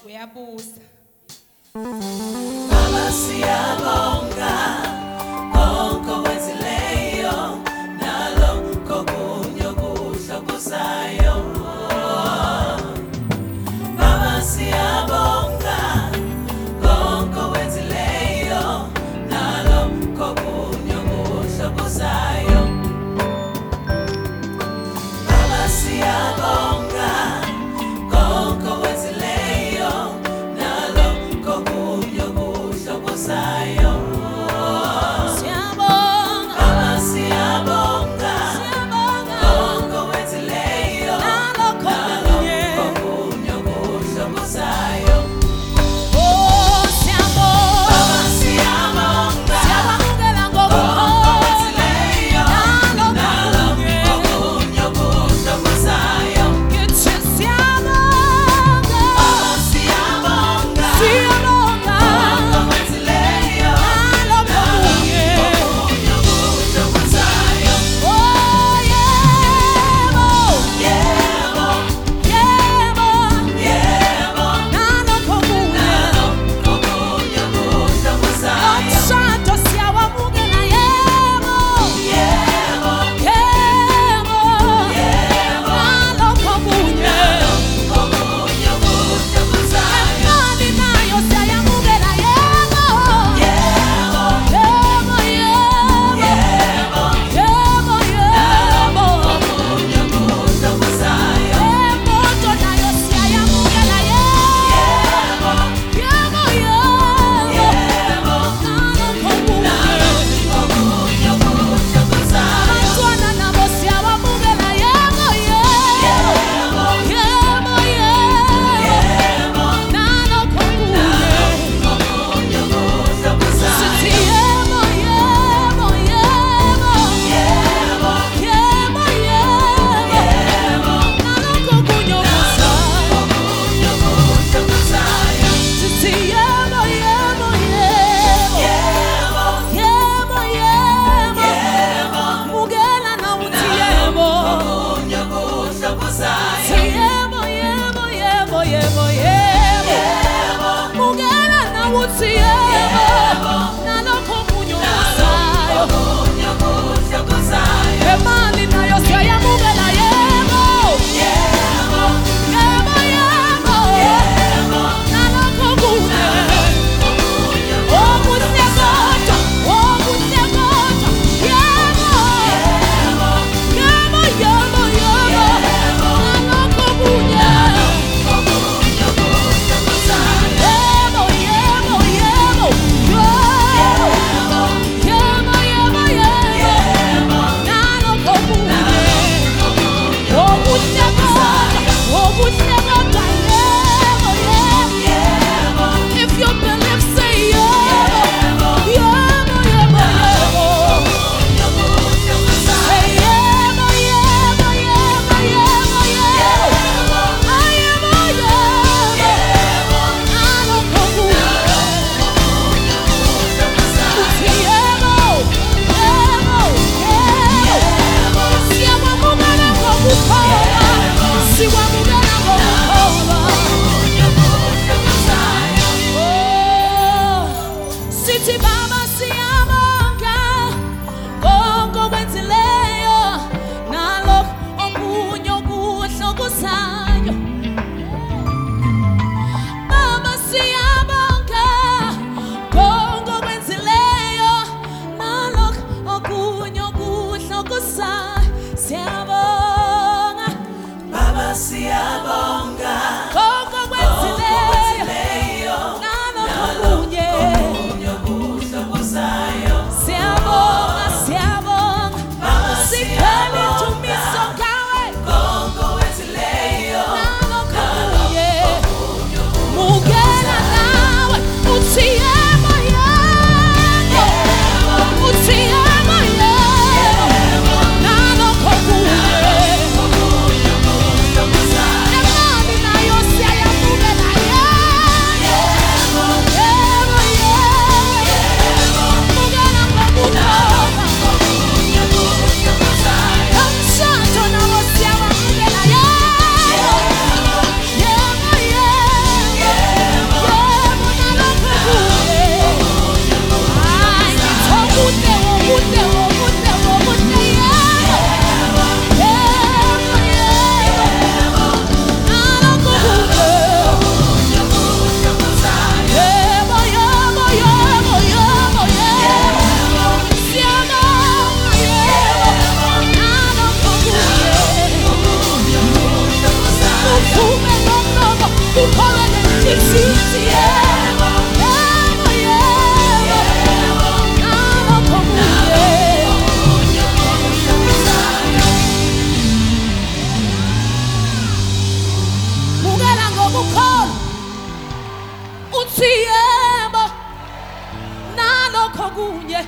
Uyabusa. Baba siyabonga konke okwenzileyo nalo kokunye okuhle okuzayo. Baba siyabonga konke okwenzileyo nalo kokunye okuhle okuzayo. Baba siyabonga konke okwenzileyo nalo kokunye okuhle okuzayo. ukhona isithi yebo, yebo, yebo, nalokho kunye. Mukela ngokukholwa uthi yebo, nalokho kunye.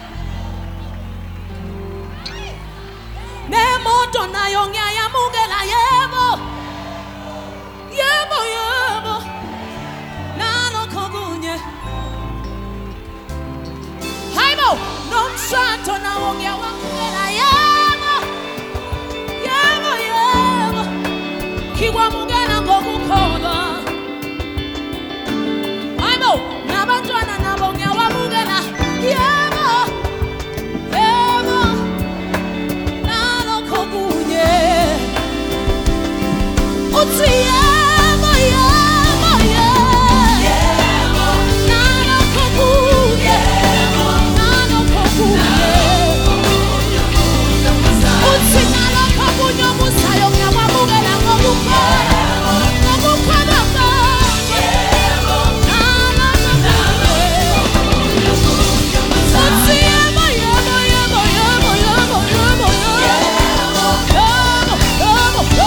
Nemoto nayo ngiyayamukela yebo, yebo, yebo, nalokho kunye. Hayibo, nomshado nawo ngiyawamukela yebo, yebo, yebo, ngikwamukela ngokukholwa. Hayibo, nabantwana nabo ngiyawamukela yebo, yebo, nalokho kunye. Uthi yebo, yebo, yebo, nalokho kunye, nalokho kunye. Uthi nalokho kunye omusayo ngiyamamukela ngokukholwa, ngokukholwa kwami. Nalokho kunye. Uthi yebo, yebo, yebo, yebo, yebo, yebo, yebo, yebo, yebo,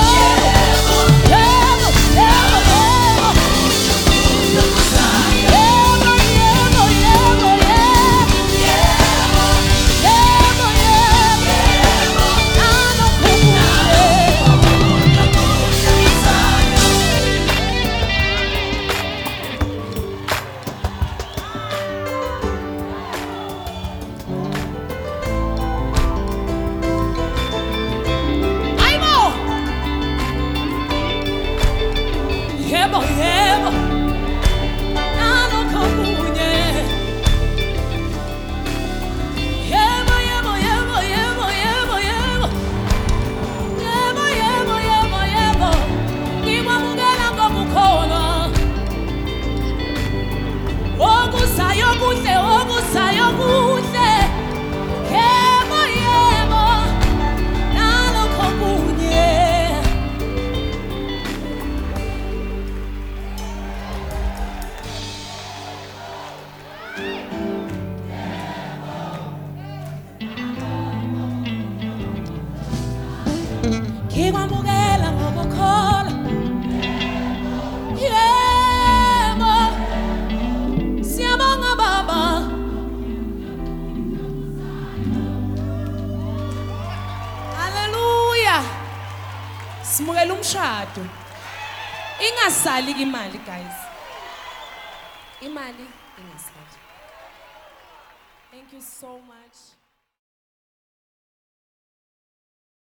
yebo, yebo, nalokho kunye. Yebo, yebo, yebo, yebo, yebo, yebo, yebo, yebo, yebo, yebo, ngikwamukela ngokukholwa. Okuzayo kuhle, okuzayo kuhle. Yebo, yebo, nalokho kunye. Ngikwamukela ngokukholwa. Yebo, siyabonga Baba. Haleluya. Simukela umshado. Ingasali imali guys. Imali ingasali. Thank you so much.